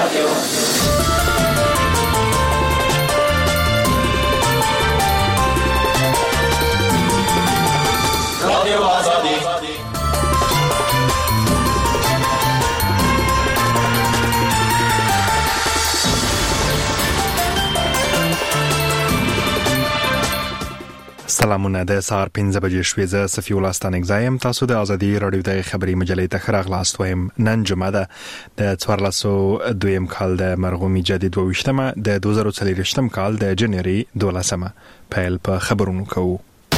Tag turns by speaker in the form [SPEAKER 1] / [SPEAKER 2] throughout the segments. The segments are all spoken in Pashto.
[SPEAKER 1] رادیو آزادی.
[SPEAKER 2] سلامونه د سهار 5 بجې شوې زه صفي الله ستانک زایم تاسو د ازادي رادیو د خبري مجلې ته خراغلاست وایم نن جمعه ده د 1402 کال د مرغومي جدید 22مه د 2023 کال د جنوري 12مه پیل په خبرونو کوو.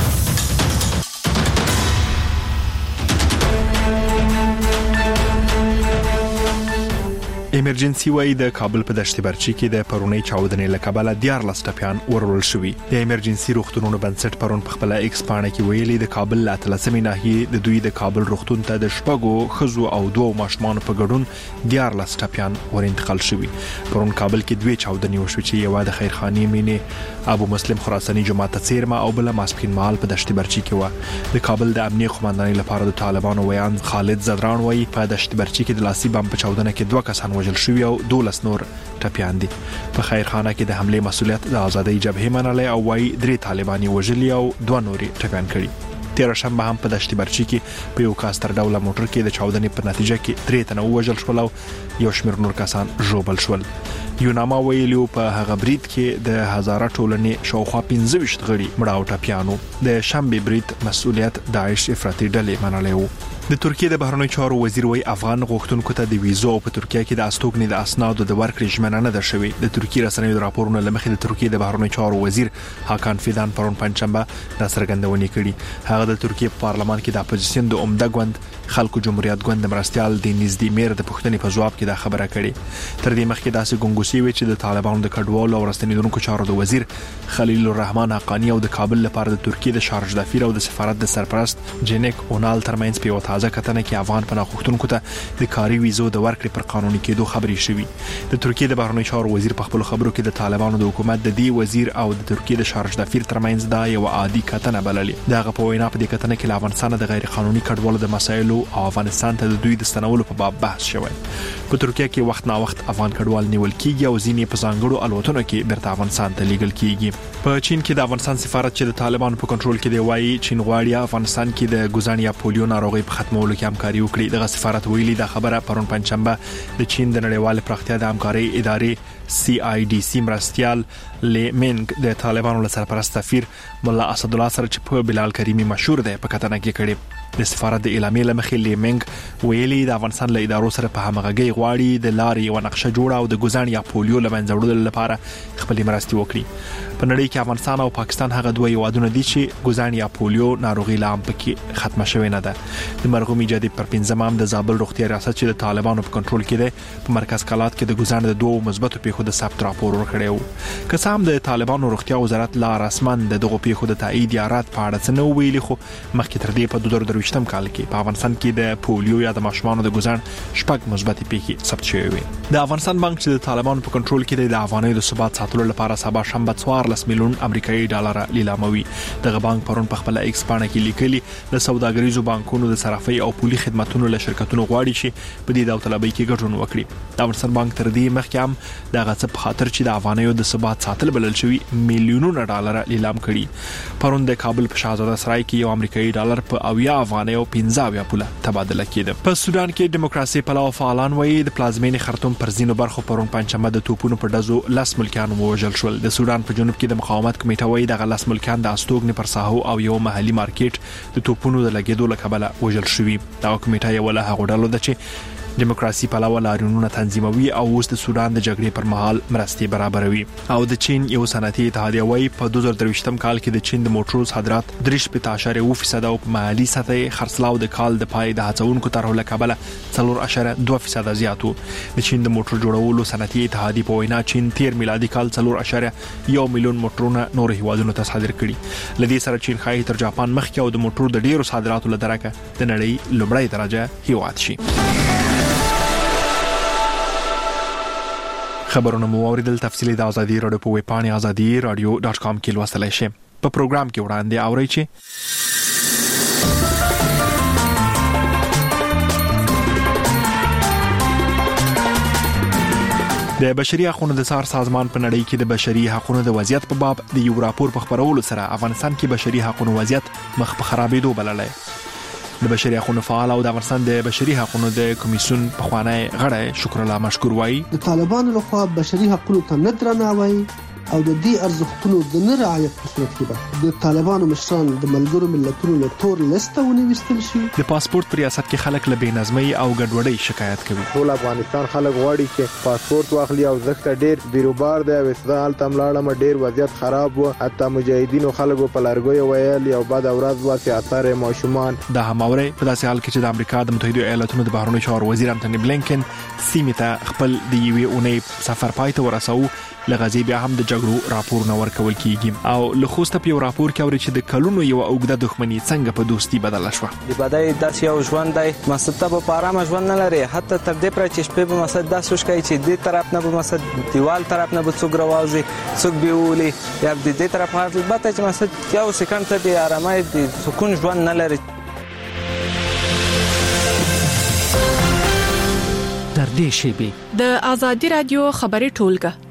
[SPEAKER 2] ایمرجنسي وای د کابل په دشت برچی کې د پرونی چاودنې لکباله 14 ټپيان ورول شوي. د ایمرجنسي روغتونونو بنسټ پرون په خپل ایکس پاڼه کې ویلي د کابل لا تلسمې ناحیه د دوی د کابل روغتون ته د شپږو خزو او دوه ماشومان په ګډون 14 ټپيان ورانتقال شوي. پرون کابل کې دوه چاودنې وشو چې یو د خیرخانی مینه ابو مسلم خراساني جماعت څیرمه او بل ماسپین مال په دشت برچی کې و. د کابل د امنیه قومندانۍ لپاره د طالبانو ویان خالد زدران وای په دشت برچی کې د لاسي بم په چاودنه کې دوه کسان وژل شوی او 12 نور ټپيان دي. په خیرخانه کې د حمله مسؤلیت د آزادۍ جبهه منلې او وايي 3 طالباني وژلي او 2 نوري ټپيان کړي. 13 شنبه هم په دشت برچی کې په یو کاستر ډوله موټر کې د چاودنې په نتیجه کې 3 تنه وژل شول او یو شمېر نور کسان ژوبل شول. یوناما ویلو په هغه برید کې د هزاره ټولنې شاوخوا 15 غړي مړه او ټپيانو. د شنبه برید مسؤلیت داعش افراطي ډلې منلې وو. د ترکیه د بهرنی چارو وزیر وای افغان غوښتونکو ته د ویزو په ترکیه کې د استوګنې د اسنادو د ورکړې ژمنه نه ده شوې. د ترکیه رسنیو د راپورونو لمخې د ترکیه د بهرنی چارو وزیر هاکان فیدان پرون پنځشنبه د سرګندونې کړي. هغه د ترکیه په پارلمان کې د اپوزیشن د عمده ګوند خلکو جمهوریت ګوند مرستيال د نږدې میر د پښتنې په جواب کې دا خبره کړې. تر دې مخکې داسې ګونګوسي وی چې د طالبانو د کډوالو او رسنیدونکو چارو د وزیر خلیل الرحمن حقانی او د کابل لپاره د ترکیه د شارج دفیر او د سفارت د سرپرست جنیک اونال ترمنځ په تازه کتنه کې افغان پناه غوښتونکو ته د کاري ویزو د ورکړې پر قانوني کېدو خبرې شوې. د ترکیه د بهرنی چارو وزیر په خپل خبرو کې د طالبانو د حکومت د دې وزیر او د ترکیه د شارج دفیر ترمنځ دا یو عادي کتنه بللې. دغه په وینا په دې کتنه کې افغانستان د غیر قانوني کډوالو د مسایلو او افغانستان ته د دوی د ستنولو په باب بحث شوی. په ترکیه کې وخت نا وخت افغان کډوال نیول کیږي او ځینې په ځانګړو الوتنو کې بیرته افغانستان ته لیږل کیږي. په چین کې د افغانستان سفارت چې د طالبانو په کنټرول کې دی وایي چین غواړي افغانستان کې د ګوزان یا پولیو ناروغي په ختمولو کې همکاري وکړي. دغه سفارت ویلي دا خبره پرون پنځشنبه د چین د نړیوال پراختیا د همکارۍ ادارې CIDC مرستيال لیمنګ د طالبانو له سرپرست سفیر مولا اسد الله سره چې په بلال کریمی مشهور دی په کتنه کې کړي. د سفارت د اعلامیې لمخې لیمنګ ویلي د افغانستان له ادارو سره په همغږي غواړي د لارې او نقشه جوړه او د ګوزان یا پولیو لمنځه وړلو لپاره خپل مرستي وکړي. په نړۍ کې افغانستان او پاکستان هغه دوه هیوادونه دي چې ګوزان یا پولیو ناروغي لا هم پکې ختمه شوې نه ده. د مرغومي جدید پر 15 د زابل روغتیا ریاست چې د طالبانو په کنټرول کې دی په مرکز کلات کې د ګوزان د دوه مثبتو پیښو د ثبت راپور ورکړی و. که څه هم د طالبانو روغتیا وزارت لا رسمن د دغه پیښو د تایید یا رد په اړه څه نه ویلي خو مخکې تر دې په 2023 کال کې په افغانستان کې د پولیو یا د ماشومانو د ګوزان شپږ مثبت پیښې ثبت شوې وي. د افغانستان بانک چې د طالبانو په کنټرول کې دی د افغانۍ د ثبات ساتلو لپاره سبا شنبه 14 میلیون امریکایي ډالر لیلاموي. دغه بانک پرون په خپل ایکس پاڼه کې لیکلي د سوداګریزو بانکونو د صرافۍ او پولي خدماتو له شرکتونو غواړي چې په دې داوطلبۍ کې ګډون وکړي. د افغانستان بانک تر دې مخکې هم دغه څه په خاطر چې د افغانیو د ثبات ساتل بلل شوی میلیونونه ډالر لیلام کړي. پرون د کابل په شاهزاده سرای کې یو امریکایي ډالر په 80 افغانیو 15 پوله تبادله کېده. په سودان کې دیموکراسي پلوه فعالان وایي د پلازمینې خرطوم پر ځینو برخو پرون پنځمه د توپونو په ډزو 10 ملکیان وژل شول. د سودان په جنوب کې د مقاومت کمیټه وایي دغه 10 ملکیان د استوګنې پر ساحو او یو محلي مارکیټ د توپونو د لګیدو لکبله وژل شوي. دا کمیټه یو له هغو ډلو ده چې دیموکراسي پلوه لاریونونه تنظیموي او اوس د سودان د جګړې پر مهال مرستي برابروي. او د چین یو صنعتي اتحادیه وایي په 2023 کال کې د چین د موټرو صادرات 3.2% او په محلي سطح خرڅلاو د کال د پای د هڅونکو طرحو لکبله 4.2% زیات وو. د چین د موټر جوړولو صنعتي اتحادیه په وینا چین 13 میلادي کال 4.1 میلیون موټرونه نور هیوادونو ته صادر کړي. لدې سره چین خای تر جاپان مخکې او د موټرو د ډیرو صادراتو لدرکه د نړۍ لومړی درجه هیواد شي. خبرونه مو اوریدل. تفصیلی د ازادي رادیو په ویب پاڼه azadi.radio.com کې لوستلای شئ. په پروګرام کې وړاندې اورئ چې د بشري حقوقو د څار سازمان په نړۍ کې د بشري حقوقو د وضعیت په باب د یو راپور په خبرولو سره افغانستان کې بشري حقوقو وضعیت مخ په خرابېدو بللی. د بشري حقوقو فعال او د افغانستان د بشري حقوقو د کمیسیون په خوانی غړی شکر الله مشکور وایي
[SPEAKER 3] د طالبانو لخوا بشري حقوقو ته نه درناوی او د دې ارزښتونو د نه رعایت په صورت کې به د طالبانو مشران د ملګرو ملتونو له تور لیسته ونیول شي.
[SPEAKER 2] د پاسپورت پر ریاست کې خلک له بې نظمۍ او ګډوډۍ شکایت کوي.
[SPEAKER 4] ټول افغانستان خلک غواړي چې پاسپورت واخلي او ځکه ډېر بیروبار دی او استدلال تملاړه ډېر وضعیت خراب و. حتی مجاهدینو خلکو په لارګوي ویل یو بد ورځ واسي اثر ماشومان
[SPEAKER 2] د هماوري په داسې حال کې چې د امریکا د متحده ایالاتونو د بهرنیو چارو وزیر انټونی بلینکن سیمې ته خپل د یوې اونۍ سفر پای ته ورساو. لغزي بیا هم د جګړو راپور نه ورکول کیږي او لخوسته په راپور کې اوري چې د کلونو یو اوږده دښمنی څنګه په دوستي بدله شوه.
[SPEAKER 5] د بدای داسې یو ژوند دی مسته په آرام ژوند نه لري. حتی تر دې پر چې شپه به مسد داسې شکای چې دې طرف نه به مسد دیوال طرف نه به څوک راوځي څوک بیولي یا دې طرف البته چې مسد یو سکند ته د آرامۍ د سکون ژوند نه لري.
[SPEAKER 6] در دې شیبه
[SPEAKER 7] د آزادي رادیو خبري ټولګه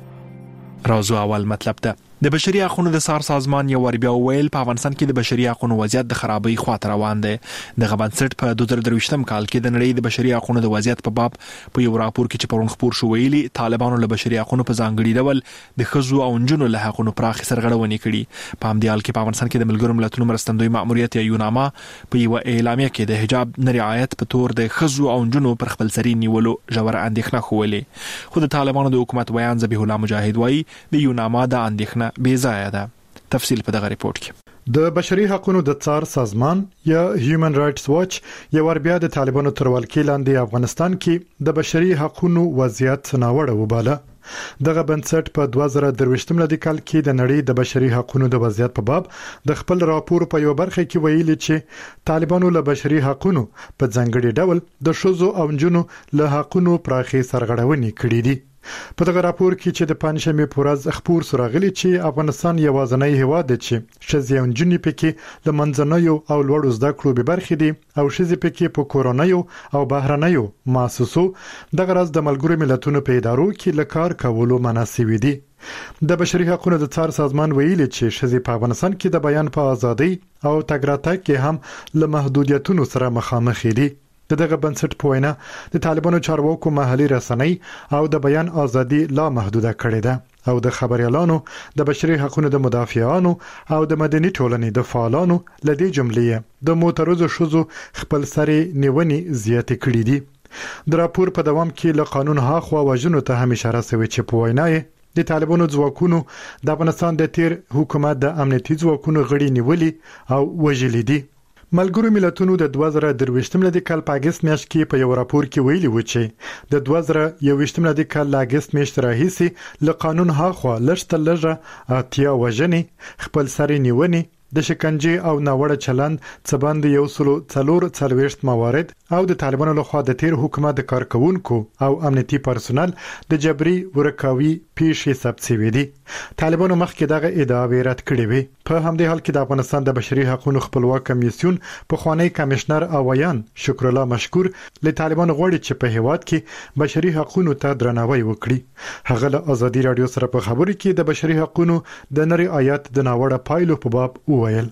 [SPEAKER 2] راځو اول مطلب ته. د بشري حقوقو د څار سازمان یو ور بیا ویل په افغانستان کې د بشري حقوقو وضعیت د خرابۍ خواته روان دی. د غبنسټ په 2023م کال کې د نړۍ د بشري حقوقو د وضعیت په باب په یو راپور کې چې پرون خبر شو ویلي طالبانو له بشري حقوقو په ځانګړي ډول د ښځو او نجونو له حقوقو پراخ سرغړونې کړي. په همدې حال کې په افغانستان کې د ملګرو ملتونو مرستندوی مأموریت یا یوناما په یو اعلامیه کې د حجاب نه رعایت په تور د ښځو او نجونو پر خپل سري نیولو ژور اندېښنه خوولې. خو د طالبانو د حکومت بیان ذبیح الله مجاهد وایي د یوناما د اندېښنه بې ځایه ده. تفصیل په دغه ریپورت کې.
[SPEAKER 8] د بشري حقوقو د څار سازمان یا هیومن رائټس واچ یو ور بیا د طالبانو تر ولکې لاندې افغانستان کې د بشري حقوقو وضعیت ناوړه وباله. دغه بنسټ په 2023م کال کې د نړۍ د بشري حقوقو د وضعیت په باب د خپل راپور په یو برخه کې ویلي چې طالبانو له بشري حقوقو په ځانګړي ډول د ښځو او نجونو له حقوقو پراخي سرغړونې کړې دي. په دغه راپور کې چې د پنځمې پورز خبر سراغلي چې افغانستان یوازنی هیواد دی چې ښځې او نجونې پکې له منځنیو او لوړو زده کړو به برخې دي او ښځې پکې په کورونیو او بهرنیو مؤسسو دغه راز د ملګرو ملتونو په ادارو کې لکار کولو مناسب دي. د بشري حقوقو د څار سازمان ویلي چې ښځې په افغانستان کې د بیان په ازادۍ او تګ راتګ کې هم له محدودیتونو سره مخامخ دي. دغه بنسټ په وینا د طالبانو چارواکو محلي رسنۍ او د بیان ازادي لا محدوده کړې ده او د خبريالانو د بشري حقوقو د مدافعانو او د مدني ټولنې د فعالانو لدې جملې د معترضو شوزو خپل سري نیونې زیات کړې دي. د راپور په دوام کې له قانون هاخوا وژنو ته هم اشاره شوې چې په وینا د طالبانو ځواکونو د افغانستان د تیر حکومت د امنیتي ځواکونو غړي نیولې او وژلې دي. ملګرو ملتونو د 2023م کال په اگست میاشت کې په یو راپور کې ویلي و چې د 2021م کال ل اگست میاشت راهیسې له قانون هاخوا لږ لږه اتیا وژنې خپل سري نیونې د شکنجه او ناوړه چلند څبند یو سلو څلور څلويشت موارد او د طالبانو لخوا د تیر حکومت د کارکونکو او امنیتي پرسونل د جبري ورکاوي پیښې ثبت شوې دي. طالبانو مخکې دغه ادعاوې رد کړې وي. په همدې حال کې د افغانستان د بشري حقوقو خپلواک کمیسیون په خوانی کمشنر اویان شکر الله مشکور له طالبانو غواړي چې په هیواد کې بشري حقوقو ته درناوی وکړي. هغه له ازادي رادیو سره په خبرو کې د بشري حقوقو د نری آیات د ناوړه پایلو په باب وویل.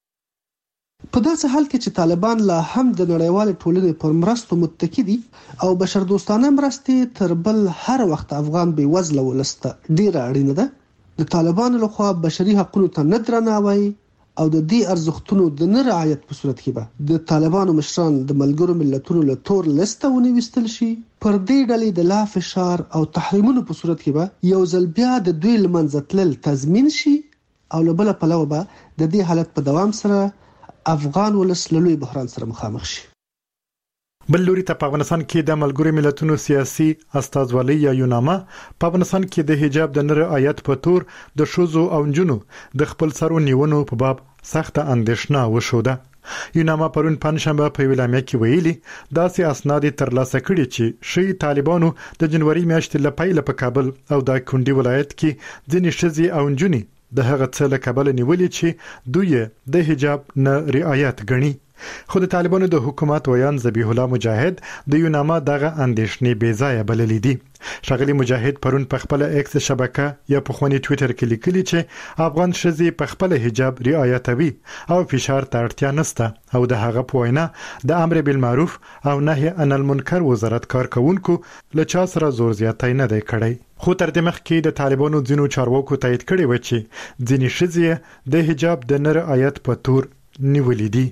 [SPEAKER 3] په داسې حال کې چې طالبان لا هم د نړیوال ټولنې پر مرستو متکی دي او بشردوستانه مرستې تر بل هر وخت افغان بې وزله ولسته ډیره اړینه ده. د طالبانو لخوا بشري حقوقو ته نه درناوی او د دې ارزښتونو د نه رعایت په صورت کې به د طالبانو مشران د ملګرو ملتونو له تور لیسته ونیول شي. پر دې ډلې د لا فشار او تحریمونو په صورت کې به یو ځل بیا د دوی لمنځه تلل تضمین شي او له بل پلوه به د دې حالت په دوام سره افغان ولس له لوی بحران سره مخامخ شي.
[SPEAKER 8] بل لوري ته په افغانستان کې د ملګرو ملتونو سیاسي استازولۍ یا یوناما په افغانستان کې د حجاب د نر آیت په تور د ښځو او نجونو د خپل سرو نیونو په باب سخت اندېښنه وشوده. یوناما پرون پنځشنبه په اعلامیه کې ویلي داسې اسناد ترلاسه کړي چې شي طالبانو د جنوري میاشتې لپاره په کابل او د کندي ولایت کې ځینې ښځې او نجونې د هغه څه له کابل نیولې چې دوی د حجاب نه رعایت غني. خو د طالبانو د حکومت ویان ذبیح الله مجاهد د یوناما دغه اندېښنې بې ځایه بللې دي ښاغلي مجاهد پرون په خپل ایکس شبکه یا په خوني ټوئیټر کې لیکلي چې افغان ښځې په خپل حجاب رعایتوي او فشار ته اړتیا نشته او د هغه په وینا د امر بالمعروف او نهي عن المنکر وزارت کارکونکو له چا سره زور زیاتی نه دی کړی خو تر دې مخکې د طالبانو ځینو چارواکو تایید کړی و چې ځینې ښځې د حجاب د نه رعایت په تور نیولې دي.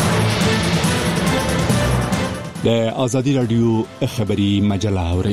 [SPEAKER 9] د آزادی رادیو خبری مجله اوري.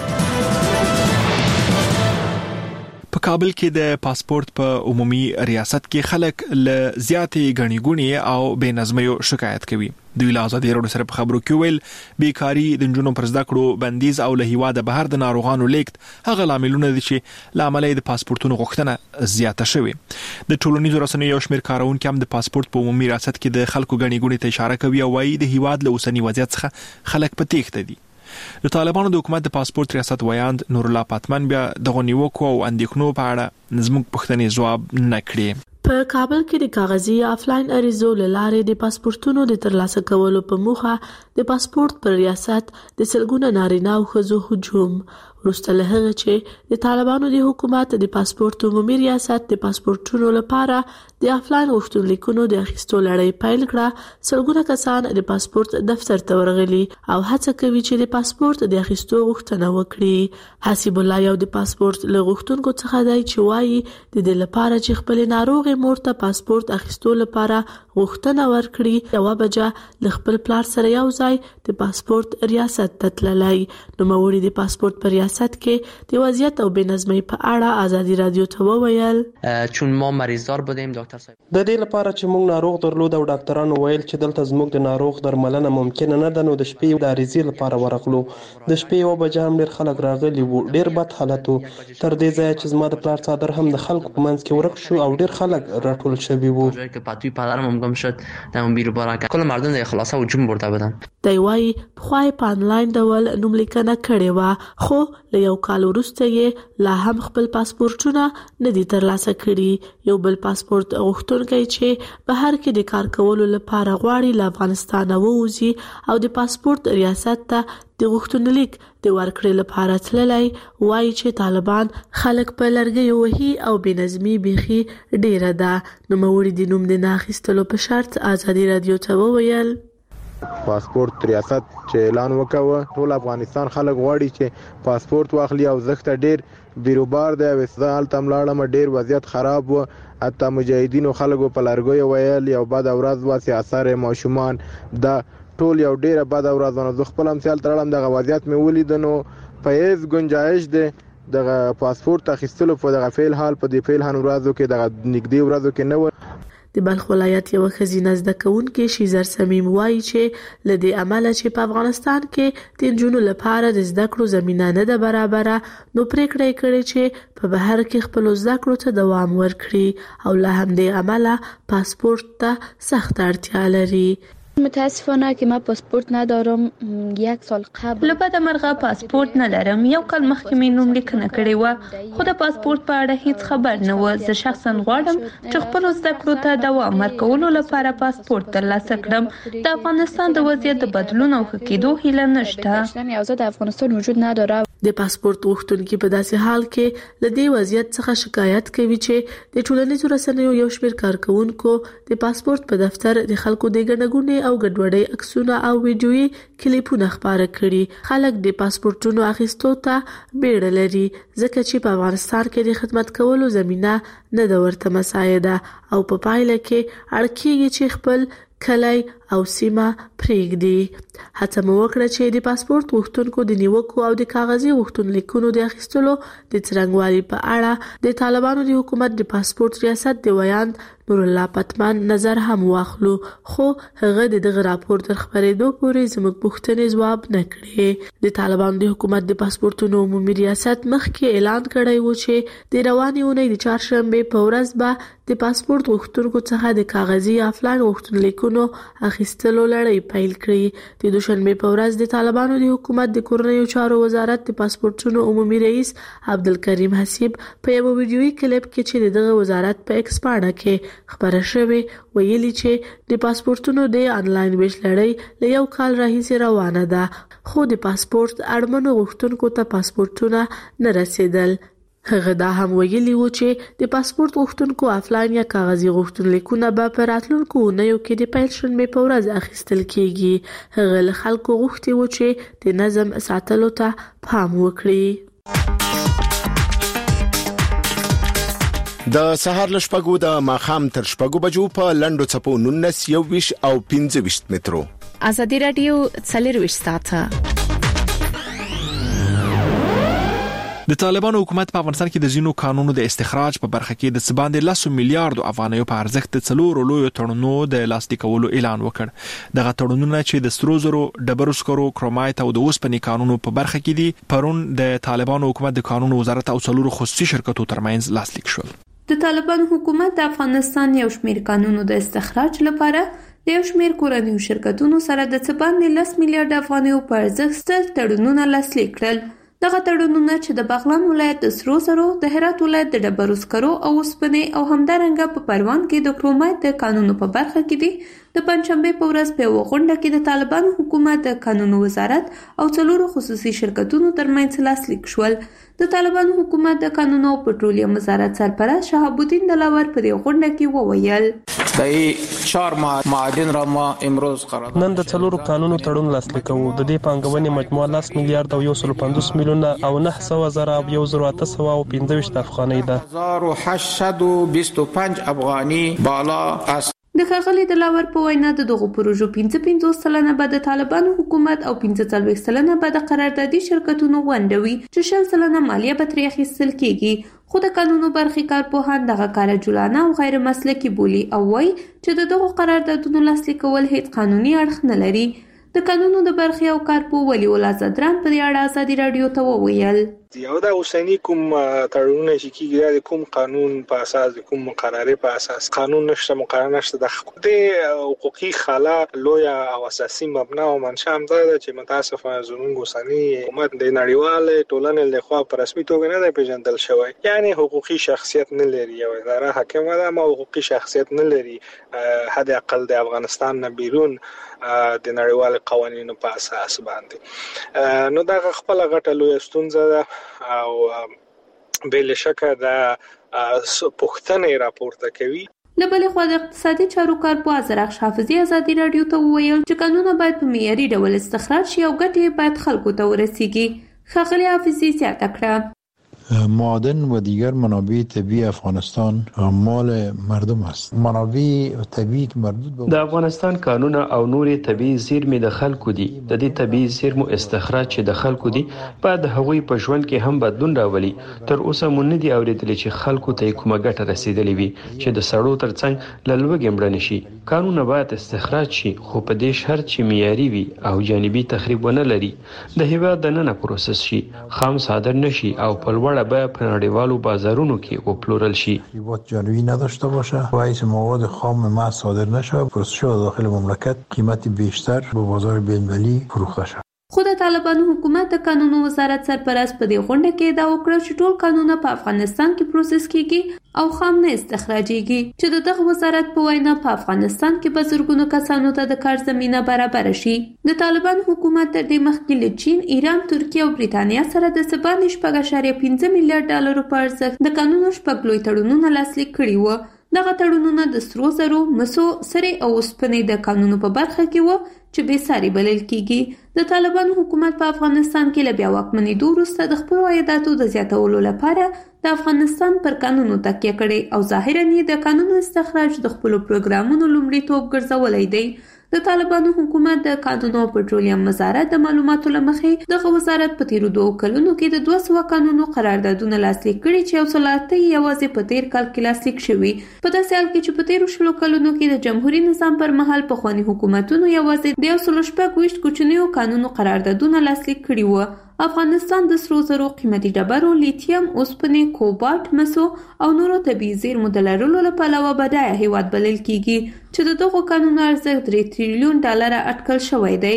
[SPEAKER 2] په کابل کې د پاسپورت په عمومي ریاست کې خلک له زیاتې غني ګونی او بې نظمیو شکایت کوي. دوی له آزادی رادیو سره په خبرو کې ویل بیکاری د جنونو پر زده کړو بندیز او له هیواده بهر د ناروغانو لیکت هغه لاملونه دي چې لامل د پاسپورتونو غوښتنه زیاته شوې. د ټولنیزو رسنیو یو شمېر کارونکو هم د پاسپورت په عمومي ریاست کې د خلکو غني ګونی ته اشاره کوي او وايي د هیواد له اوسنی وضعیت څخه خلک په تېښته دي. د طالبانو د حکومت د پاسپورت ریاست ویاند نور الله پاتمن بیا د غنیوکو او اندېښنو په اړه زموږ پوښتنې ځواب نه کړي.
[SPEAKER 10] په کابل کې د کاغذي آفلاین اریزو لاره د پاسپورتونو د ترلاسه کولو په موخه د پاسپورت پر ریاست د سلګونه نارینه او ښځو هجوم وروسته له هغه چې د طالبانو د حکومت د پاسپورت عمومي ریاست د پاسپورتونو لپاره د آفلاین غوښتنلیکونو د اخیستو لړۍ پیل کړه. سلګونه کسان د پاسپورت دفتر ته ورغلي او هڅه کوي چې د پاسپورت د اخیستو غوښتنه وکړي. حسیب الله یو د پاسپورت له غوښتونکو څخه دی چې وایي د دې لپاره چې خپل ناروغ مور ته پاسپورت اخیستو لپاره غوښتنه ورکړي یو بجه ل خپل پلار سره یو ځای د پاسپورت ریاست ته تللی. نو موري د پاسپورت پر ریاست کې د وضعیت او بنظمۍ په اړه آزادی رادیو ته وویل
[SPEAKER 11] چون ما مریضدار بودیم ډاکټر صاحب
[SPEAKER 12] د دې لپاره چې موږ ناروغ درلود او ډاکټرانو ویل چې دلته زموږ د ناروغ درملنه ممکن نه ده نو د شپې د اریزي لپاره ورغلو. د شپې یو بجه هم ډیر خلک راغلي وو ډیر بد حالت وو تر دې ځای چې زما د پلار څادر هم د خلکو په منځ کې ورک شو او ډیر خلک راټول شوي وو.
[SPEAKER 11] جایی که پتوی پدرم گم شد در اون بیرو باران کل مردم در خلاصه هجوم برده بودن.
[SPEAKER 10] دی وایي پخوای په انلاین ډول نوملیکنه کړې وه خو له یو کال وروسته یې لا هم خپل پاسپورتونه نه دي ترلاسه کړي. یو بل پاسپورت غوښتونکی چې بهر کې د کار کولو لپاره غواړي له افغانستانه ووځي او د پاسپورت ریاست ته د غوښتنلیک د ورکړې لپاره تللی وایي چې طالبان خلک په لرګیو وهي او بېنظمي بیخي ډیره ده. نوموړي د نوم د نه اخیستلو په شرط آزادي رادیو ته وویل
[SPEAKER 4] پاسپورت ریاست چې اعلان وکاوه ټول افغانستان خلک غواړي چې پاسپورت واخلي او زخته ډیر بیروبار دی او استدال تملاړه ډیر وضعیت خراب و. حتی مجاهدینو خلکو په لرګیو ویل یو بعد ورځ واسي اثر ماشومان د ټول یو ډیره بد ورځونه زه خپل مثال ترلم دغه وضعیت مې ولید نو په هیڅ گنجائش ده دغه پاسپورت اخیستلو په دغه فعل حال په دې فعل هن ورځو کې دغه نږدې ورځو کې نه و.
[SPEAKER 10] د بلخ ولایت یو خزینه زده کوونکې شیزر سمیم وایي چې لدې عمله چې په افغانستان کې د نجونو لپاره د زده کړو زمينه نه ده برابره نو پریکړه کړې چې په بهر کې خپل زده کړو ته دوام ورکړي او له همدې عمله پاسپورت ته سخت اړتیا لري.
[SPEAKER 13] متاسفانه که ما پاسپورت ندارم یک سال قبل
[SPEAKER 14] لبد مرغه پاسپورت ندارم یو کال مخکې مې نوم لیکنه کړې و خو د پاسپورت په اړه هیڅ خبر نه و. زه شخصا غواړم چې خپل زده کړو ته دوام ورکولو لپاره پاسپورت ترلاسه کړم. د افغانستان د وضعیت د بدلون او ښه کېدو هیله نشته.
[SPEAKER 13] آزاد افغانستان وجود نداره.
[SPEAKER 10] د پاسپورت غوښتونکي په داسې حال کې له دې وضعیت څخه شکایت کوي چې د ټولنیزو رسنیو یو شمېر کارکونکو د پاسپورت په دفتر د خلکو د ګڼګونې او ګډوډۍ عکسونه او ویډیويي کلیپونه خپاره کړي. خلک د پاسپورتونو اخیستو ته بیړه لري ځکه چې په افغانستان کې د خدمت کولو زمينه نه ده ورته مساعده او په پایله کې اړ کېږي چې خپل کلی او سیمه پرېږدي. هڅه مو وکړه چې د پاسپورت غوښتونکو د نیوکو او د کاغذي غوښتنلیکونو د اخیستلو د څرنګوالي په اړه د طالبانو د حکومت د پاسپورت ریاست د ویاند نور الله پتمن نظر هم واخلو خو هغه د دغه راپور تر خبرېدو پورې زموږ پوښتنې ځواب نه کړې. د طالبانو د حکومت د پاسپورتونو عمومي ریاست مخکې اعلان کړی و چې د روانې اونۍ د چهارشنبې په ورځ به د پاسپورت غوښتونکو څخه د کاغذي آفلاین غوښتنلیکونو اخیستلو لړۍ پیل کړې. د دوشنبه په ورځ د طالبانو د حکومت د کورنیو چارو وزارت د پاسپورتونو عمومي رئیس عبدالکریم حسیب په یو ویډیويي کلیپ کې چې دغه وزارت په ایکس پاڼه کې خبره شوې ویلي چې د پاسپورتونو د انلاین ویش لړۍ له یو کال راهیسې روانه ده، خو د پاسپورت اړمنو غوښتونکو ته پاسپورتونه نه رسیدل. هغه دا هم ویلي و چې د پاسپورت غوښتونکو آفلاین یا کاغذي غوښتنلیکونه به په راتلونکو اونیو کې د پنځشنبه په ورځ اخیستل کیږي. هغه له خلکو غوښتي و چې د نظم ساتلو ته پام وکړي.
[SPEAKER 15] د سهار لشپګو د ماخام تر شپګو بجو په لندو چپو 19 21 او 25 مترو.
[SPEAKER 7] ازادي رادیو 24 ساعته.
[SPEAKER 2] د طالبانو حکومت په افغانستان کې د زینو قانونو د استخراج په برخه کې د سباندې 10 میلیارډ افغانیو په ارزښت د څلورو لویو تړونونو د لاسلیکولو اعلان وکړ. دغه تړونونه چې د سترو زرو، ډبرو سکرو، کرومایت او د اوسپنې قانونو په برخه کې دي، پرون د طالبانو حکومت د قانون وزارت او څلورو خصوصي شرکتو ترمنځ لاسلیک شول.
[SPEAKER 14] د طالبانو حکومت د افغانستان یو شمېر قانونو د استخراج لپاره د یو شمېر کورنیو شرکتونو سره د سباندې 10 میلیارډ افغانیو په ارزښت تړونونه لاسلیک کړل. دغه تړونونه چې د بغلان ولایت د سرو زرو، د هرات ولایت د ډبرو سکرو او اوسپنې او همدارنګه په پروان کې د کرومایت د قانونو په برخه کې دي. د پنځشنبه په ورځ په یوه غونډه کې د طالبانو حکومت د قانون وزارت او څلورو خصوصي شرکتونو ترمنځ لاسلیک شول. د طالبانو حکومت د قانون او پټرولیم وزارت سرپرست شهاب الدین دلاور په دې غونډه کې وویل
[SPEAKER 12] نن د څلورو قانونو تړون لاسلیک کوو. د دې پانګونې مجموعه 10 میلیارډ او 150 میلیونه او 900,125 افغانۍ ده.
[SPEAKER 16] 1825 افغاني بالا است.
[SPEAKER 14] د ښاغلي دلاور په وینا د دغو پروژو 55% به د طالبانو حکومت او 45% به د قراردادي شرکتونو ونډه وي چې 60% مالیه به ترې اخیستل کیږي. خو د قانونو برخې کارپوهان دغه کار جولانه او غیر مسلکي بولي او وایي چې د دغو قراردادونو لاسلیکول هیڅ قانوني اړخ نه لري. د قانونو د برخې او کارپوه ولی الله زدران په دې اړه ازادي رادیو ته وویل
[SPEAKER 4] یو دا اوسنی کوم تړونونه چې کیږي د کوم قانون په اساس د کوم مقررې په اساس قانون نشته، مقرره نشته. د حقوقي خلا لویا او اساسي مبنا او منشأ هم ده چې متاسفانه زموږ اوسنی حکومت د نړیوال ټولنې له خوا په رسمي توګه نه دی پیژندل شوی، یعنی حقوقي شخصیت نه لري او اداره حاکمه ده ما حقوقي شخصیت نه لري. حد اقل د افغانستان نه بیرون د نړیوال قوانینو په اساس باندې نو دا خپل غټه لوی ستونزه ده او بل شکه دا پښتنې راپورته کوي.
[SPEAKER 14] لبلې خو د اقتصادي چارو کارپوه زرخش حافظي ازادي رادیو ته وویل چې قانونونه باید په معیاري ډول استخراج شي او ګټې باید خلکو ته ورسیږي. ښاغلي حافظي زیاته کړه
[SPEAKER 17] معادن و دیگر منابع طبیعی افغانستان مال مردم است. منابع طبیعی که مربوط به
[SPEAKER 18] د افغانستان قانون او نور طبیعي زیرمې د خلکو دي. د دې طبیعي زیرمو استخراج چې د خلکو دي بعد هغوی په ژوند کې هم بدلون راولي. تر اوسه مونږ نه دي اوریدلي چې خلکو ته کومه ګټه رسیدلې وي چې د سړو ترڅنګ لږه مړنه شي. قانون باید استخراج شي خو په دې شرط چې معیاري وي او جانبي تخریب نه لري. د هیواد د نن پروسس شي، خام صادر نشي او په لوړ به په نړیوالو بازارونو کې وپلورل شي.
[SPEAKER 17] تخریبات جانبی نداشته باشه و ایس مواد خام محض صادر نشه، پروسس شده داخل مملکت قیمت بیشتر به بازار بین‌المللی فروخته شود.
[SPEAKER 14] خو د طالبانو حکومت د قانونو وزارت سرپرست په دې غونډه کې دا وکړه چې ټول قانونونه په افغانستان کې پروسس کیږي او خام نه استخراجيږي چې دغه وزارت په وینا په افغانستان کې به زرګونو کسانو ته د کار زمينه برابر شي. د طالبانو حکومت تر دې مخکې له چین، ایران، ترکیه او بریتانیا سره د 7.5 میلیارډ ډالرو په ارزښت د قانونو شپږ لوی تړونونه لاسلیک کړي وو. دغه تړونونه د سرو زرو، مسو، سرې او اوسپنې د قانونو په برخه کې وو چې بې ساري بلل کیږي. د طالبانو حکومت په افغانستان کې له بیا واکمنېدو وروسته د خپلو عایداتو د زیاتولو لپاره د افغانستان پر قانونو تکیه کړې او ظاهراً یې د قانونو استخراج د خپلو پروګرامونو لومړیتوب ګرځولی دی. د طالبانو حکومت د قانون او پټرولیم وزارت د معلوماتو له مخې دغه وزارت په تیرو 2 کلونو کې د 200 قانونو قراردادونه لاسلیک کړي چې یو څه لا یوازې په تیر کال کې لاسلیک شوي. په داسې حال کې چې په تیرو 10 کلونو کې د جمهوریت نظام پر مهال پخواني حکومتونو یوازې د 126 کوچنیو قانونو قراردادونه لاسلیک کړي وو افغانستان د سرو زرو قیمتي ډبرو، لیتیم، اوسپنې، کوبالت، مسو او نورو طبیعي زیرمو د لرلو له پلوه بډایه هیواد بلل کیږي چې د دغو کانونو ارزښت $3 تریلیون اټکل شوی دی.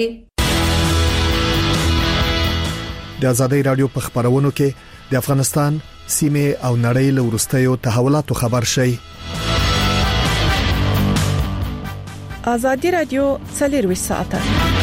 [SPEAKER 19] د آزادۍ رادیو په خبرونو کې د افغانستان سیمه او نړۍ له وروستیو تحولاتو خبر شي.
[SPEAKER 7] آزادۍ رادیو 24 ساعته.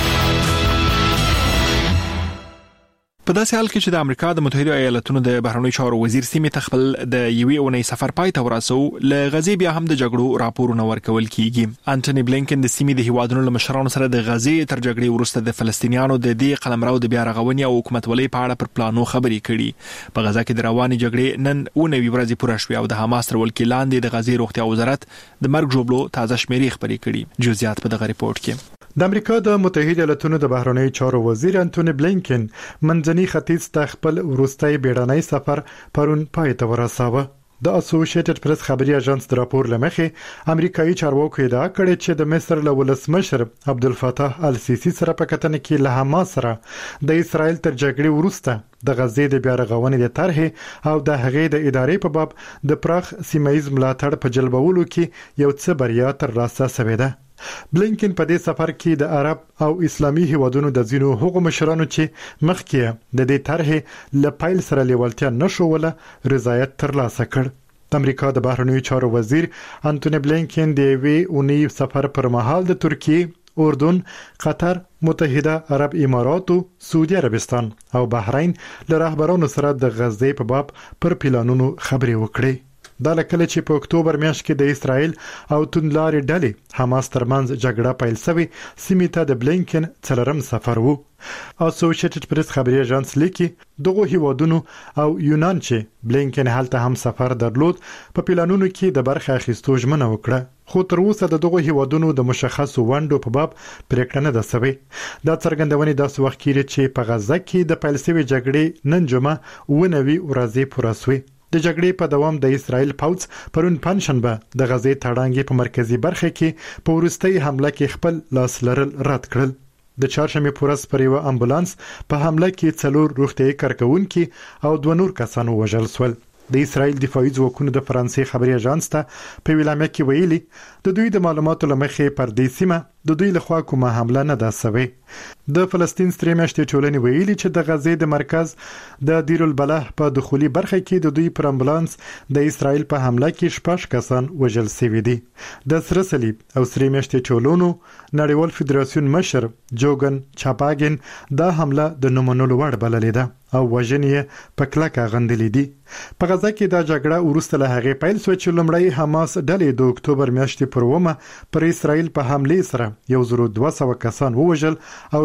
[SPEAKER 2] په داسې حال کې چې د امریکا د متحده ایالاتونو د بهرنیو چارو وزیر سیمې تخپل د یوې اونۍ سفر پای ته ورسو، ل غزې بیا هم د جګړو راپورونه ورکول کیږي. انټونی بلینکن د سیمې د هیوادونو له مشرانو سره د غزې تر جګړې وروسته د فلسطینیانو د دې قلمرو د بیا رغونې او حکومتولۍ په اړه پر پلانو خبرې کړي. په غزا کې د روانې جګړې نن 19 ورځې پوره شوې او د حماس تر ولکې لاندې د غزې روغتیا وزارت د مرګ جوړلو تازه شمیرې خبرې کړي. جزئیات په دغه ریپورت کې.
[SPEAKER 8] د امریکا د متحده ایالاتونو د بهرنیو چارو وزیر انټونی بلینکن منځني ختیځ ته خپل وروستي بیړنی سفر پرون پای ته ورساوه. د اسوسییټډ پریس خبري اژانس د راپور لمخې امریکایي چارواکو ادعا کړې چې د مصر له ولسمشر عبدالفتاح السیسی سره په کتنه کې له حماس سره د اسرایل تر جګړې وروسته د غزې د بیا رغونې د طرحې او د هغې د ادارې په باب د پراخ سیمایي ملاتړ په جلبولو کې یو څه بریا ترلاسه شوې ده. بلینکن په دې سفر کې د عرب او اسلامي هیوادونو د ځینو حقوق مشرانو چې مخکې د دې طرحې له پایل سره لیوالتیا نشوله رضایت ترلاسه کړ. د امریکا د بهرنیو چارو وزیر انټونی بلینکن د یوې اونۍ سفر پر مهال د ترکیه، اردن، قطر، متحده عرب امارات، سعودي عربستان او بحرین له رهبرانو سره د غزې په باب پر پلانونو خبرې وکړې. دا لکه چې په اکتوبر میاشت کې د اسرایل او توندلارې ډلې حماس ترمنځ جګړه پیل شوه، سیمې ته د بلینکن څلورم سفر وو. اسوسییټډ پریس خبري اژانس لیکي دغه هیوادونو او یونان چې بلینکن هلته هم سفر درلود په پلانونو کې د برخه اخیستو ژمنه وکړه، خو تر اوسه د دغه هیوادونو د مشخصو ونډو په باب پریکړه نه ده شوې. دا څرګندونه داسې وخت کې چې په غزه کې د پیل شوې جګړې نن جمعه 19 ورځې پوره شوې. د جګړې په دوام د اسرایل پوځ پرون پنځشنبه د غزې تړانګې په مرکزی برخه کې په ورستۍ حمله کې خپل لاس لرل رد کړل. د چهارشنبه پورس پر یو امبولانس په حمله کې 4 روغتیايي کارکونکي او 2 نور کسان وژل شول. د اسرایل دفاعي ځواکونو د فرانسې خبري اژانس ته په ویلامه کې ویلي د دوی د معلوماتو لمخې پر دې سیمه د دوی لخوا کومه حمله نه ده شوې. د فلسطین سترې میاشتې ټولنې ویلي چې د غزې د مرکز د دیر البلح په دخولي برخه کې د دوی پر امبولانس د اسرایل په حمله کې 6 کسان وژل شوي دي. د سره صلیب او سترې میاشتې ټولونو نړیوال فدراسیون مشر جوګن چاپاګن دا حمله د نمونولو وړ بللې ده او وژنې په کلکه غندلې دي. په غزه کې دا جګړه ورسته له هغې پیل شو چې لومړی حماس ډلې د اکتوبر میاشتې پر ومه پر اسرایل په حمله سره 1200 کسان ووژل او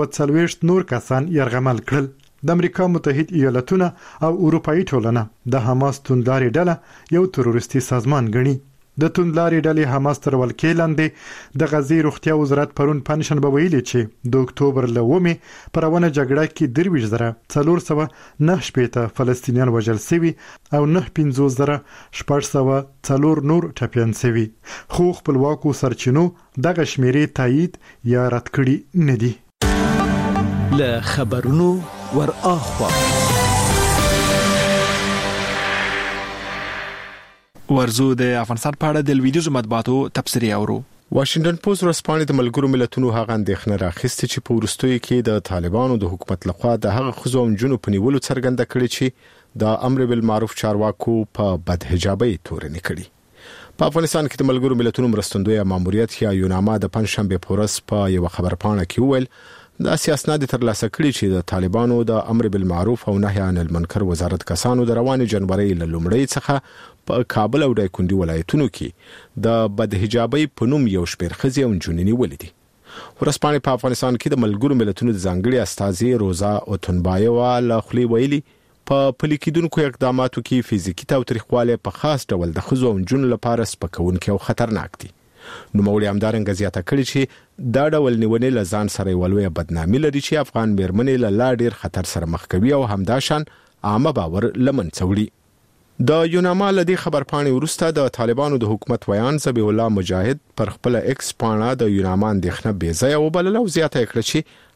[SPEAKER 8] 240 نور کسان یرغمل کړل. د امریکا متحده ایالاتونه او اروپאי ټولنه د حماس توندلارې ډله یو تروریستي سازمان ګڼي. د توندلارې ډلې حماس تر ولکې لاندې د غزې روغتیا وزارت پرون پنځشنبه ویلي چې د اکتوبر له 1 پر روانه جګړه کې 23,409 فلسطینیان وژل شوي او 9,504 نور ټپیان شوي، خو خپلواکو سرچینو دغه شمیرې تایید یا رد کړي نه دي.
[SPEAKER 6] له خبرونو ور اخوا
[SPEAKER 2] ورزو د افغانستان په اړه د ویډیوز مطبوعاتو تبصرې اورو.
[SPEAKER 15] واشنگټن پوسټ ورسپانې د ملګرو ملتونو هغه اندېښنه راخسته چې په ورستوي کې د طالبانو د حکومت لخوا د هغه خزو جنو په نیولو څرګنده کړي چې د امر بالمعروف چارواکو په بدحجابۍ تورنې کړي. په افغانستان کې د ملګرو ملتونو مرستندوی ماموریت یا یوناما د پنځشنبه پورس په یو خبرپاڼه کې وویل د اساسناد ترلاسه کړي چې د طالبانو د امر بالمعروف او نهي عن المنکر وزارت کسانو د رواني جنوري له لومړۍ څخه په کابل او دایکندي ولایتونو کې د بدحجابۍ په نوم یو شمېر ښځې او نجونې ولې دي. ورسپانې په افغانستان کې د ملګرو ملتونو د ځانګړي استازي روزا اوتنبایوا له خلی ویلي په پلي کېدونکو اقداماتو کې فزیکي تاوتریخوالی په خاص ډول د ښځو او نجونو لپاره سپکونکي او خطرناک دي. نوموړي همدارنګه زیاته کړې چې دا ډول نیونې له ځان سره یو لویه بدنامي لري چې افغان میرمنې له لا ډیر خطر سره مخ کوي او همداشان عامه باور له منځه وړي. د یوناما له دې خبرپاڼې وروسته د طالبانو د حکومت ویان ذبیح الله مجاهد پر خپل ایکس پاڼه د یوناما اندېښنه بې ځایه وبلله او زیاته کړه چې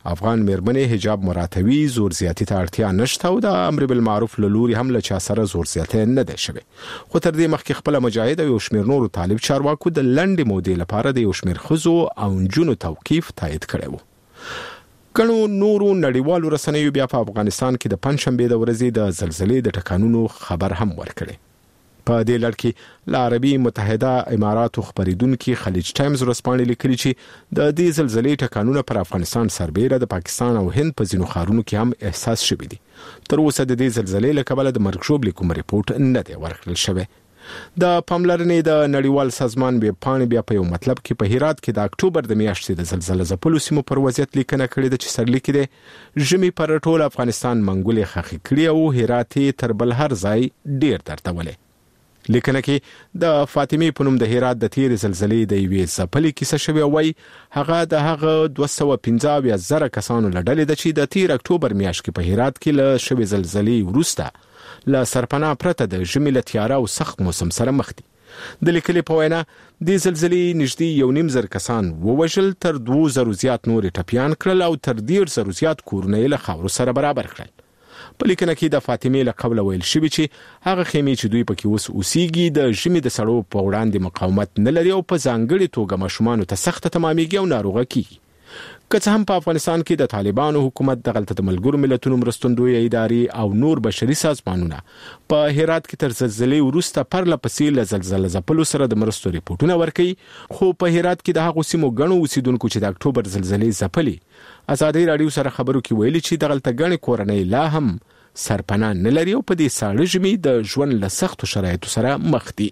[SPEAKER 15] افغان مېرمنې حجاب مراتوي زور زیاتی ته اړتیا نشته او د امر بالمعروف لوري هم له چا سره زور زیاتی نه ده شوی. خو تر دې مخکې خپل مجاهد او شمیر نور طالب چارواکو د لنډې مودې لپاره د شمیر خزو او جنونو توقيف تایید کړی و. کڼو نورو نړیوالو رسنیو بیا په افغانستان کې د پنځشنبه د ورځې د زلزلې د ټکانونو خبر هم ورکړي. په دې لړ کې له عربي متحده اماراتو خبرېدونکو خلیج ټایمز ورسپانې لیکلي چې د دې زلزلې ټکانونه پر افغانستان سربېره د پاکستان او هند په ځینو ښارونو کې هم احساس شوي دي. تر اوسه د دې زلزلې له کبله د مرګ ژوبلې کوم ریپورت نه دی ورکړل شوی. د پاملرنې د نړیوال سازمان ویب پاڼې بیا په یو مطلب کې په هرات کې د اکتوبر د میاشتې د زلزلې ځپلو سیمو پر وضعیت لیکنه کړې ده چې سرلیک دی ژمي پر ټول افغانستان منګولې خخې کړې او هرات تر بل هر ځای ډیر درتولې. لیکنه کې د فاطمه په نوم د هرات د تیر زلزلې د یوې ځپلې کیسه شوی وای هغه د هغه 215,000 کسانو لړلې ده چې د تیر اکتوبر میاشت کې په هرات کې له شوی زلزلې وروسته له سرپناه پرته د ژمي له تیاره او سخت موسم سره مخ دي. د لیکلې په وینا د زلزلې نږدې 1.5 کسان ووژل، تر 2,000 زیات نور ټپیان کړل او تر 1,000 زیات کورونه له خاورو سره برابر کړل. په لیکنه کې د فاطمه له قبل ویل شوی چې هغه خیمې چې دوی پکې اوس اوسېږي د ژمي د سړو په وړاندې مقاومت نه لري او په ځانګړي توګه ماشومان ته سخت تمامېږي او ناروغه کیږي. که څه هم په افغانستان کې د طالبانو حکومت د غلطه د ملګرو ملتونو مرستندوی ادارې او نور بشري سازمانونه په هرات کې تر زلزلې وروسته پرله پسې له زلزلې ځپلو سره د مرستو ریپورتونه ورکړي، خو په هرات کې د هغو سیمو ګڼو اوسیدونکو چې د اکتوبر زلزلې ځپلې ازادي رادیو سره خبرو کې ویلي چې د غلطه ګڼې کورنۍ لا هم سرپناه نه لري او په دې ساړه ژمي د ژوند له سختو شرایطو سره مخ دي.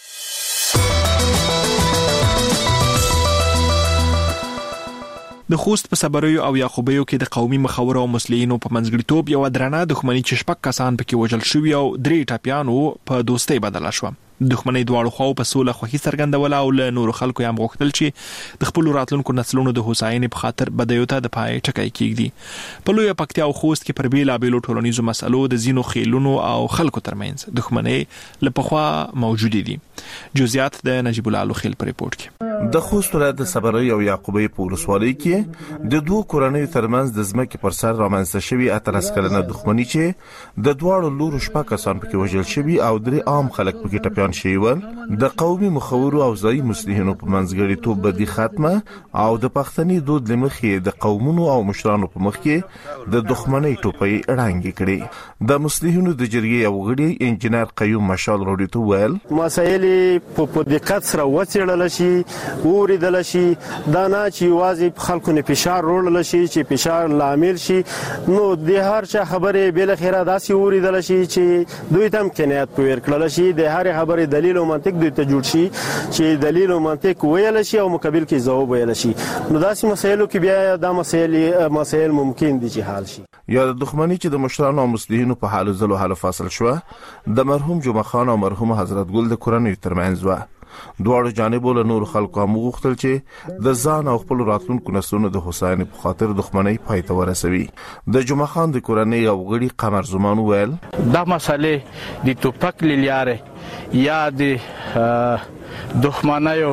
[SPEAKER 2] د خوست په صبریو او یعقوبیو کې د قومي مخاور او مسلمانانو په منځګړیتوب یو درنه دښمنی چې شپږ کسان پکې وژل شوی او 3 ټاپیانو په دوستۍ بدل شو. دښمنۍ دواړو خواو په سوله خوښي څرګندول او له نورو خلکو هم غوښتل چې د خپل راتلونکو نسلونو د هوساینې په خاطر بدایو ته د پای ټکای کیږي. په لوی پکتیا او خوست کې پر بیلابېلو ټولنیزو مسلو د زینو خېلونو او خلکو ترمنځ دښمنۍ له پخوا موجود دي. جزئیات د نجیب الله خیل په ریپورت کې.
[SPEAKER 20] د خوست ولایت د صبري او یعقوبی په ولسوالۍ کې د دوه کورنیو ترمنځ د ځمکې پر سر رامنځته شوی اتلس کلنه دښمنۍ چې د دواړو لورو شپږ کسان پکې وژل شوي او 3 عام خلک پکې ټپیان شوي ول. د قومي مخورو او ځایي مسلمانانو په منځګړیتوب بدی ختمه او د پښتني دود لمخې د قومونو او مشرانو په مخ کې د دښمنۍ ټوپۍ اړانګې کړې. د مسلمانانو د جرګې او غړي انجنیر قیوم مشال روډیتو ویل
[SPEAKER 21] مسایل په دقت سره وڅېړل شي، وریدل شي، دا نه چې واځي خلکو نه فشار وړل شي چې فشار لامل شي. نو د هر چا خبره بل خیره داسي وریدل شي چې دوی تم کنایت پویر کړل شي، د هر خبره دلیل او منطق دوی ته جوړ شي چې دلیل او منطق ویل شي او مقابل کې ځواب ویل شي. نو داسې مسایلو کې بیا دا مسایل ممکن دي چې حل شي.
[SPEAKER 20] یا د دښمنۍ چې د مشرانو او مسلمانانو په حال زلو حل فاصل شو د مرحوم جمعه خان او مرحوم حضرت ګل د کورنۍ ترمنځ و. دواړو جانبو له نور خلکو هم غوښتل چې د ځان او خپل راتلونکو نسلونو د هوساینې په خاطر دښمنۍ پای ته ورسوي. د جمعه خان د کورنۍ او غړي قمر زمان ویل
[SPEAKER 22] دا مسالې د توپک لیاره یا د دښمنیو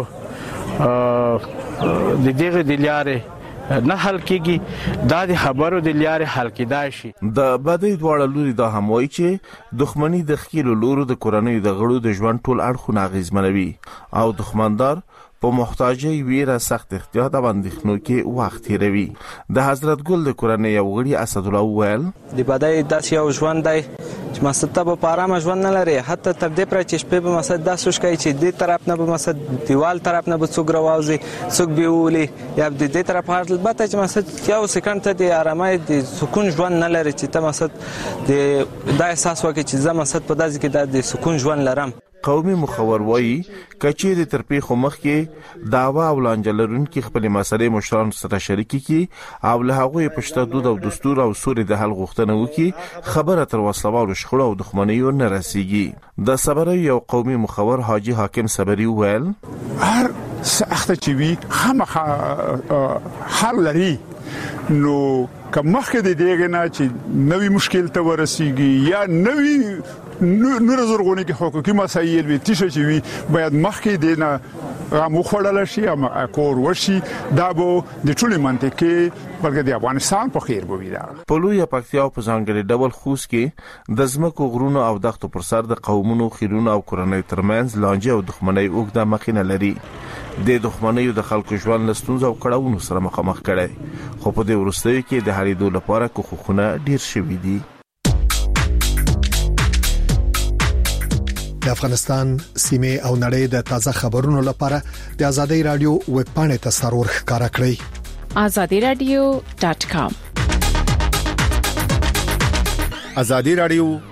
[SPEAKER 22] د دغه د لیاره نه حل کیږي، دا د خبرو د لیاره حل کیدای شي.
[SPEAKER 20] د بدی دواړه لوري دا هم وایي چې دښمنۍ د خېلو لورو د کورنۍ د غړو د ژوند ټول اړخونه اغیزمنوي او دښمندار په محتاجي ویره سخت احتیاط او اندېښنو کې وخت تیروي. د حضرت ګل د کورنۍ یو غړي اسد الله ویل
[SPEAKER 5] د بدای داسې یو ژوند دی چې مسته په آرام ژوند نه لري، حتی تر دې پر چې شپه په مسد داسې شکای چې دې طرف نه په مسد دیوال طرف نه به څوک راوځي څوک بیولي یا د دې طرف البته چې مسد یو سکند ته د آرامۍ د سکون ژوند نه لري چې ته مسد د احساس وکړي چې زما مسد په داسې کې د سکون ژوند لرم.
[SPEAKER 20] قومي مخور وایي کچې د ترپیخو مخ کې داوا او لانجلرون کې خپل مسلې مشران سره شریک کی او له هغه پښته دود او دستور او سوري د حل غوښتنه وکي خبره تر وسلوالو شخړو او دښمنیو نه رسیږي. د صبري یو قومي مخور حاجی حاکم صبري ویل
[SPEAKER 23] هر سخت چې وي خامخا حل لري. نو کمخ کې دغه نه چې نوې مشکل ته ورسیږي یا نوې نور زرغونی کې حقوقي مسایل وي تیشه چې وي باید مخکې دینه مخړل شي او کور وشي دا به د ټولي منطقې بلکې د افغانستان په خیر بوي دا
[SPEAKER 20] په لوی پکتیا په ځانګړي ډول خوست کې د ځمکو غرونو او دښتو پر سر د قومونو خیرونو او کورنۍ ترمنځ لانجه او دښمنۍ اوږده مخینه لري د دښمنۍ د خلکو ژوند له ستونزو او کړاوونو سره مخامخ کړي خو په دې وروستیو کې د هریدو لپاره کوښښونه ډیر شوي دي.
[SPEAKER 19] د افغانستان سیمه او نړۍ د تازه خبرونو لپاره د ازادي رادیو ویب پاڼه ته سرور ښکارا کړئ
[SPEAKER 7] azadiradio.com.
[SPEAKER 15] ازادي رادیو